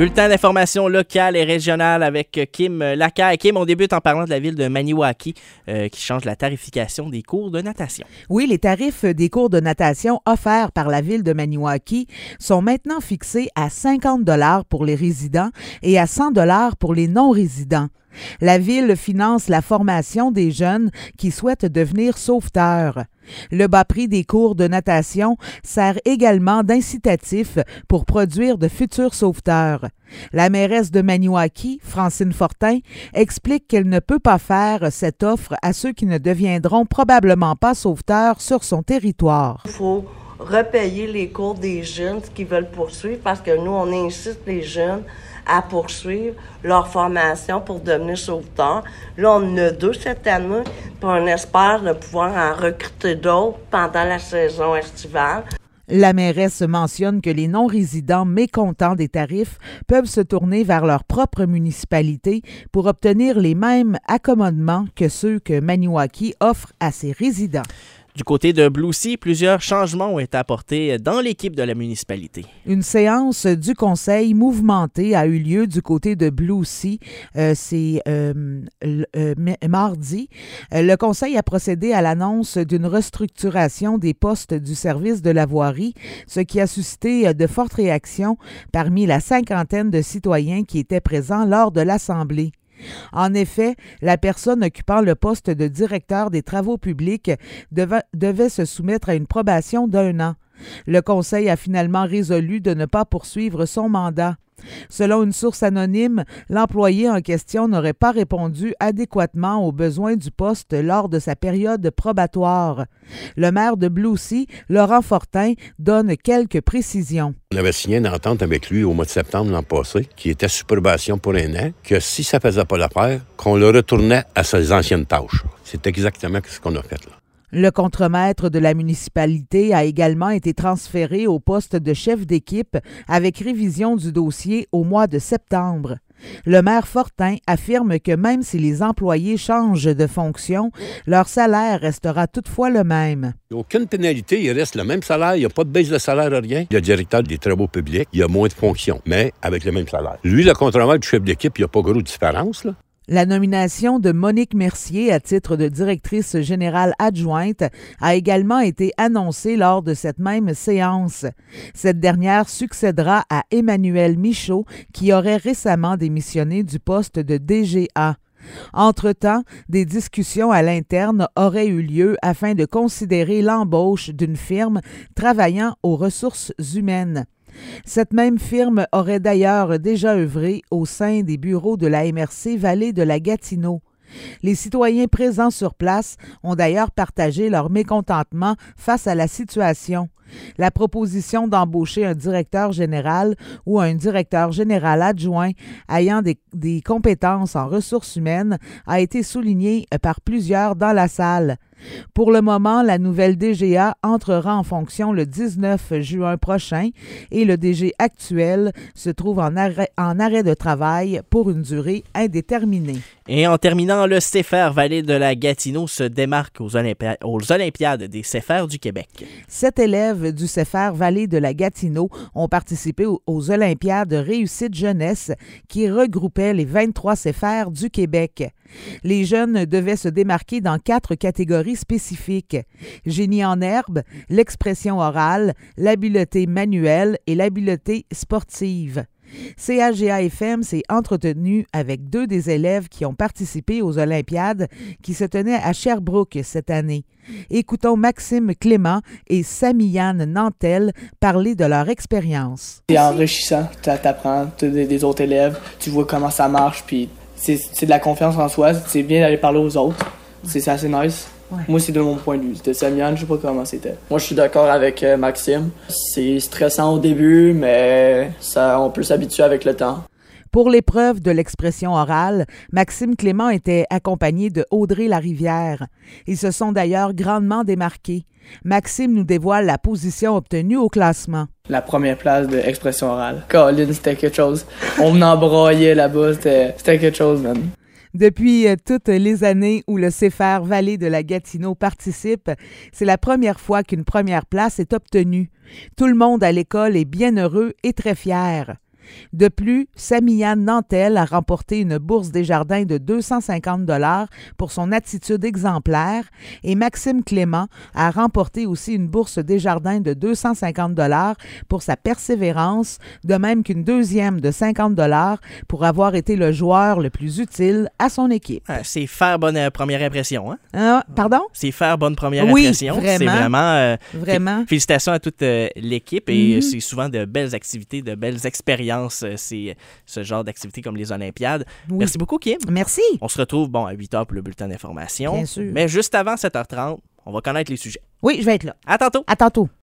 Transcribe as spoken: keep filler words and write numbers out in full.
Bulletin d'information locale et régionale avec Kim Lacaille. Kim, on débute en parlant de la ville de Maniwaki euh, qui change la tarification des cours de natation. Oui, les tarifs des cours de natation offerts par la ville de Maniwaki sont maintenant fixés à cinquante dollars pour les résidents et à cent dollars pour les non-résidents. La ville finance la formation des jeunes qui souhaitent devenir sauveteurs. Le bas prix des cours de natation sert également d'incitatif pour produire de futurs sauveteurs. La mairesse de Maniwaki, Francine Fortin, explique qu'elle ne peut pas faire cette offre à ceux qui ne deviendront probablement pas sauveteurs sur son territoire. Il faut repayer les cours des jeunes qui veulent poursuivre parce que nous, on incite les jeunes à poursuivre leur formation pour devenir sauveteurs. Là, on en a deux cette année, puis on espère de pouvoir en recruter d'autres pendant la saison estivale. La mairesse mentionne que les non-résidents mécontents des tarifs peuvent se tourner vers leur propre municipalité pour obtenir les mêmes accommodements que ceux que Maniwaki offre à ses résidents. Du côté de Blue Sea, plusieurs changements ont été apportés dans l'équipe de la municipalité. Une séance du conseil mouvementée a eu lieu du côté de Blue Sea. Euh, c'est euh, euh, mardi. Le conseil a procédé à l'annonce d'une restructuration des postes du service de la voirie, ce qui a suscité de fortes réactions parmi la cinquantaine de citoyens qui étaient présents lors de l'Assemblée. En effet, la personne occupant le poste de directeur des travaux publics devait, devait se soumettre à une probation d'un an. Le conseil a finalement résolu de ne pas poursuivre son mandat. Selon une source anonyme, l'employé en question n'aurait pas répondu adéquatement aux besoins du poste lors de sa période probatoire. Le maire de Blue Sea, Laurent Fortin, donne quelques précisions. On avait signé une entente avec lui au mois de septembre l'an passé, qui était sous probation pour un an, que si ça ne faisait pas l'affaire, qu'on le retournait à ses anciennes tâches. C'est exactement ce qu'on a fait là. Le contremaître de la municipalité a également été transféré au poste de chef d'équipe avec révision du dossier au mois de septembre. Le maire Fortin affirme que même si les employés changent de fonction, leur salaire restera toutefois le même. Il n'y a aucune pénalité, il reste le même salaire, il n'y a pas de baisse de salaire, rien. Le directeur des travaux publics, il y a moins de fonctions, mais avec le même salaire. Lui, le contremaître du chef d'équipe, il n'y a pas gros de différence, là. La nomination de Monique Mercier à titre de directrice générale adjointe a également été annoncée lors de cette même séance. Cette dernière succédera à Emmanuel Michaud, qui aurait récemment démissionné du poste de D G A. Entre-temps, des discussions à l'interne auraient eu lieu afin de considérer l'embauche d'une firme travaillant aux ressources humaines. Cette même firme aurait d'ailleurs déjà œuvré au sein des bureaux de la M R C Vallée de la Gatineau. Les citoyens présents sur place ont d'ailleurs partagé leur mécontentement face à la situation. La proposition d'embaucher un directeur général ou un directeur général adjoint ayant des, des compétences en ressources humaines a été soulignée par plusieurs dans la salle. Pour le moment, la nouvelle D G A entrera en fonction le dix-neuf juin prochain et le D G actuel se trouve en arrêt, en arrêt de travail pour une durée indéterminée. Et en terminant, le CEFER Vallée de la Gatineau se démarque aux, Olympi- aux Olympiades des CEFER du Québec. Sept élèves du CEFER Vallée de la Gatineau ont participé aux, aux Olympiades Réussite Jeunesse qui regroupaient les vingt-trois CEFER du Québec. Les jeunes devaient se démarquer dans quatre catégories spécifiques: génie en herbe, l'expression orale, l'habileté manuelle et l'habileté sportive. C A G A F M s'est entretenu avec deux des élèves qui ont participé aux Olympiades qui se tenaient à Sherbrooke cette année. Écoutons Maxime Clément et Samiyane Nantel parler de leur expérience. C'est enrichissant, tu apprends des, des autres élèves, tu vois comment ça marche, puis c'est, c'est de la confiance en soi, c'est bien d'aller parler aux autres, c'est, c'est assez nice. Ouais. Moi, c'est de mon point de vue. De Samiyane, je sais pas comment c'était. Moi, je suis d'accord avec euh, Maxime. C'est stressant au début, mais ça, on peut s'habituer avec le temps. Pour l'épreuve de l'expression orale, Maxime Clément était accompagné de Audrey Larivière. Ils se sont d'ailleurs grandement démarqués. Maxime nous dévoile la position obtenue au classement. La première place de expression orale. Colin, c'était quelque chose. On m'embroyait là-bas, c'était, c'était quelque chose, man. Depuis euh, toutes les années où le CEFER Vallée de la Gatineau participe, c'est la première fois qu'une première place est obtenue. Tout le monde à l'école est bien heureux et très fier. De plus, Samiane Nantel a remporté une bourse Desjardins de deux cent cinquante dollars pour son attitude exemplaire et Maxime Clément a remporté aussi une bourse Desjardins de deux cent cinquante dollars pour sa persévérance, de même qu'une deuxième de cinquante dollars pour avoir été le joueur le plus utile à son équipe. Ah, c'est faire bonne euh, première impression, hein? Ah, pardon? C'est faire bonne première Oui, impression. vraiment. C'est vraiment... euh, Vraiment. Félicitations à toute euh, l'équipe et Mhm. c'est souvent de belles activités, de belles expériences, euh, c'est ce genre d'activités comme les Olympiades. Oui. Merci beaucoup, Kim. Merci. On se retrouve bon, à huit heures pour le bulletin d'information. Bien sûr. Mais juste avant sept heures trente, on va connaître les sujets. Oui, je vais être là. À tantôt! À tantôt.